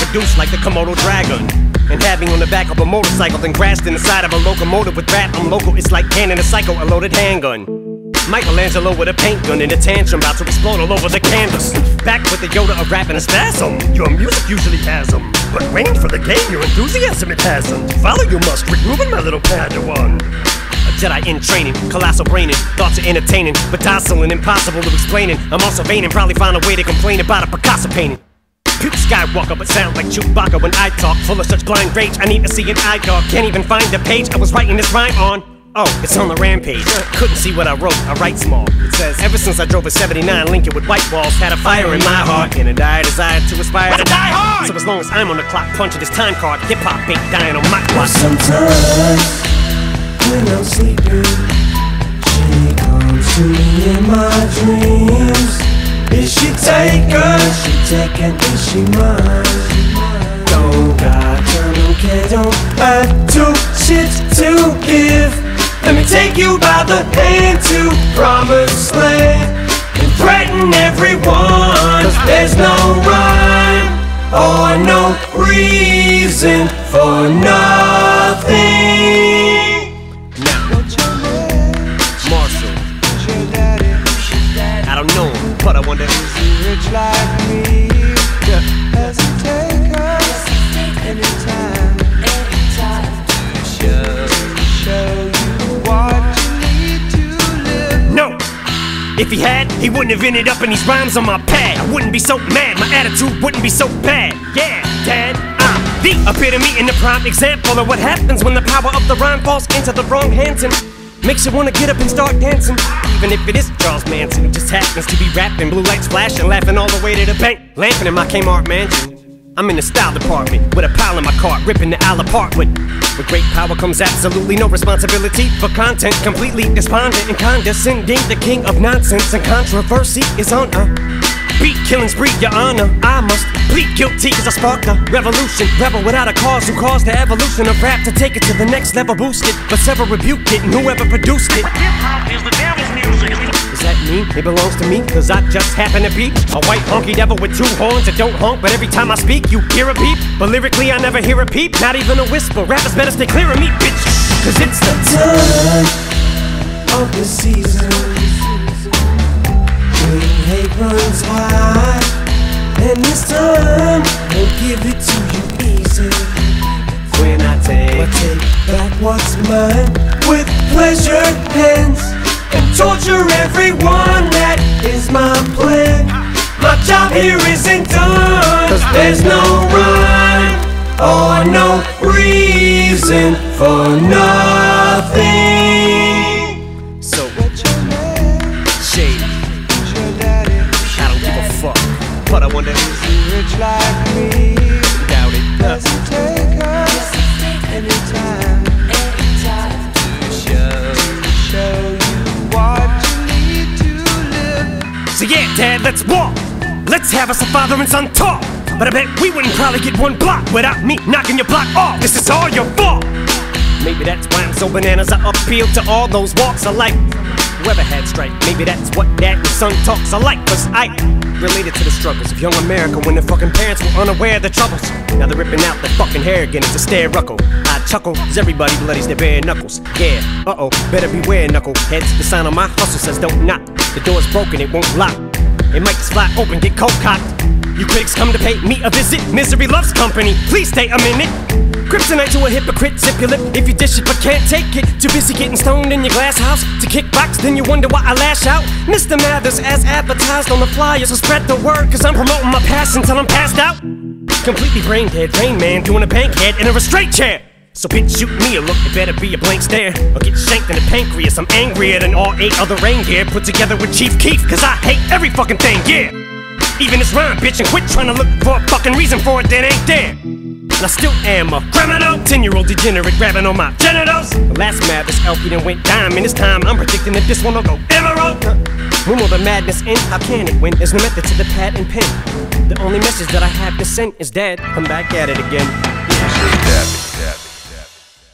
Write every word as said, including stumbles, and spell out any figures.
seduced like the Komodo dragon, and had me on the back of a motorcycle, then crashed in the side of a locomotive with rap. I'm local, it's like handing a psycho a loaded handgun. Michelangelo with a paint gun in a tantrum, about to explode all over the canvas. Back with the Yoda of rap and a spasm. Your music usually has them, but waiting for the game, your enthusiasm it hasn't. Follow you must, Rick Rubin, my little Padawan. A Jedi in training, colossal braining. Thoughts are entertaining, but docile and impossible to explaining. I'm also vain and probably find a way to complain about a Picasso painting. Puke Skywalker, but sound like Chewbacca when I talk. Full of such blind rage, I need to see an eye dog. Can't even find the page I was writing this rhyme on. Oh, it's on the rampage. Couldn't see what I wrote, I write small. It says, ever since I drove a seventy-nine Lincoln with white walls, had a fire in my heart and a dire desire to aspire to die hard. So as long as I'm on the clock punching this time card, hip-hop ain't dying on my watch. Sometimes when I'm sleeping, she comes to me in my dreams. Is she taken? Is she taken? Is she mine? Don't got time, don't care, don't have two shit to give. Let me take you by the hand to promised land and threaten everyone, cause there's no rhyme or no reason for nothing. Now, Marshall, I don't know him, but I wonder, is he rich like me? Does he take us anytime? To show, show you what you need to live. no! If he had, he wouldn't have ended up in these rhymes on my pad. I wouldn't be so mad, my attitude wouldn't be so bad. Yeah, Dad, I'm the epitome and the prime example of what happens when the power of the rhyme falls into the wrong hands and makes you wanna get up and start dancing. Even if it is Charles Manson who just happens to be rapping, blue lights flashing, laughing all the way to the bank, laughing in my Kmart mansion. I'm in the style department with a pile in my cart, ripping the aisle apart with With great power comes absolutely no responsibility for content, completely despondent and condescending. The king of nonsense and controversy is on a beat killing spree, your honor. I must plead guilty cause I sparked a revolution. Rebel without a cause who caused the evolution of rap to take it to the next level, boost it, but several rebuked it and whoever produced it. Hip-hop is the devil's music. Does that mean it belongs to me? Cause I just happen to be a white honky devil with two horns that don't honk, but every time I speak you hear a beep. But lyrically I never hear a peep, not even a whisper. Rappers better stay clear of me, bitch, cause it's the time of the season when hate runs high, and this time I'll give it to you easy. when I take, I take back what's mine with pleasured hands and torture everyone. That is my plan. My job here isn't done, cause there's no rhyme or no reason for nothing. So What's your name? shade, Who's your daddy? I don't give a fuck, but I wonder, Is he rich like me? doubt it. Does he take us anytime? To show, show you what you need to live. So yeah, Dad, let's walk. Let's have us a father and son talk. But I bet we wouldn't probably get one block without me knocking your block off. This is all your fault. Maybe that's why I'm so bananas. I appeal to all those walks of life. Whoever had strife, maybe that's what dad and son talks are like. Cause I related to the struggles of young America when their fucking parents were unaware of the troubles. Now they're ripping out their fucking hair again, it's a stare ruckle. I chuckle, cause everybody bloodies their bare knuckles. Yeah, uh-oh, better beware knuckleheads. The sign on my hustle says don't knock. The door's broken, it won't lock. It might just fly open, get cold cocked. You critics come to pay me a visit. Misery loves company, please stay a minute. Kryptonite to a hypocrite, zip your lip if you dish it but can't take it. Too busy getting stoned in your glass house to kickbox, then you wonder why I lash out. Mister Mathers as advertised on the flyers, so spread the word cause I'm promoting my passion till I'm passed out. Completely brain dead, Rain Man doing a bankhead in a restraint chair. So bitch, shoot me a look, it better be a blank stare or get shanked in the pancreas. I'm angrier than all eight other reindeer put together with Chief Keef, cause I hate every fucking thing, yeah. Even this rhyme, bitch, and quit trying to look for a fucking reason for it that ain't there. And I still am a criminal, ten-year-old degenerate grabbing on my genitals. The last Mathers L P done went diamond. This time I'm predicting that this one will go emerald. When will the madness end? How can it win? There's no method to the pad and pen. The only message that I have to send is dead. I'm back at it again.